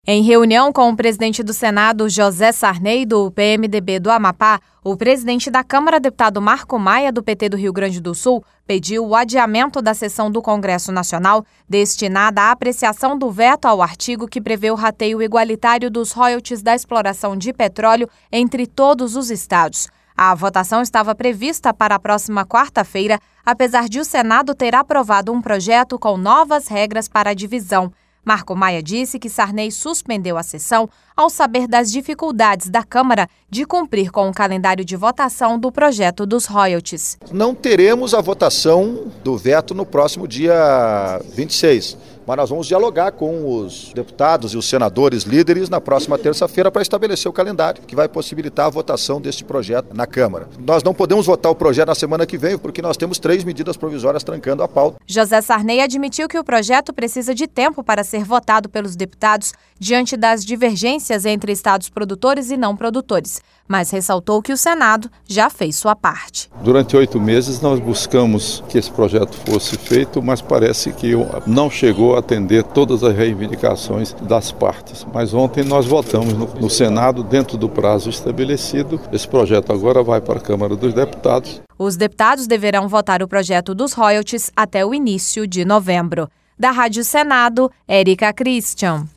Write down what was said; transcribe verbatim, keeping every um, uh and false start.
Em reunião com o presidente do Senado, José Sarney, do P M D B do Amapá, o presidente da Câmara, deputado Marco Maia, do P T do Rio Grande do Sul, pediu o adiamento da sessão do Congresso Nacional destinada à apreciação do veto ao artigo que prevê o rateio igualitário dos royalties da exploração de petróleo entre todos os estados. A votação estava prevista para a próxima quarta-feira, apesar de o Senado ter aprovado um projeto com novas regras para a divisão. Marco Maia disse que Sarney suspendeu a sessão ao saber das dificuldades da Câmara de cumprir com o calendário de votação do projeto dos royalties. Não teremos a votação do veto no próximo dia vinte e seis, mas nós vamos dialogar com os deputados e os senadores líderes na próxima terça-feira para estabelecer o calendário que vai possibilitar a votação deste projeto na Câmara. Nós não podemos votar o projeto na semana que vem porque nós temos três medidas provisórias trancando a pauta. José Sarney admitiu que o projeto precisa de tempo para ser votado pelos deputados diante das divergências entre estados produtores e não produtores, mas ressaltou que o Senado já fez sua parte. Durante oito meses nós buscamos que esse projeto fosse feito, mas parece que não chegou a atender todas as reivindicações das partes. Mas ontem nós votamos no, no Senado, dentro do prazo estabelecido. Esse projeto agora vai para a Câmara dos Deputados. Os deputados deverão votar o projeto dos royalties até o início de novembro. Da Rádio Senado, Érica Christian.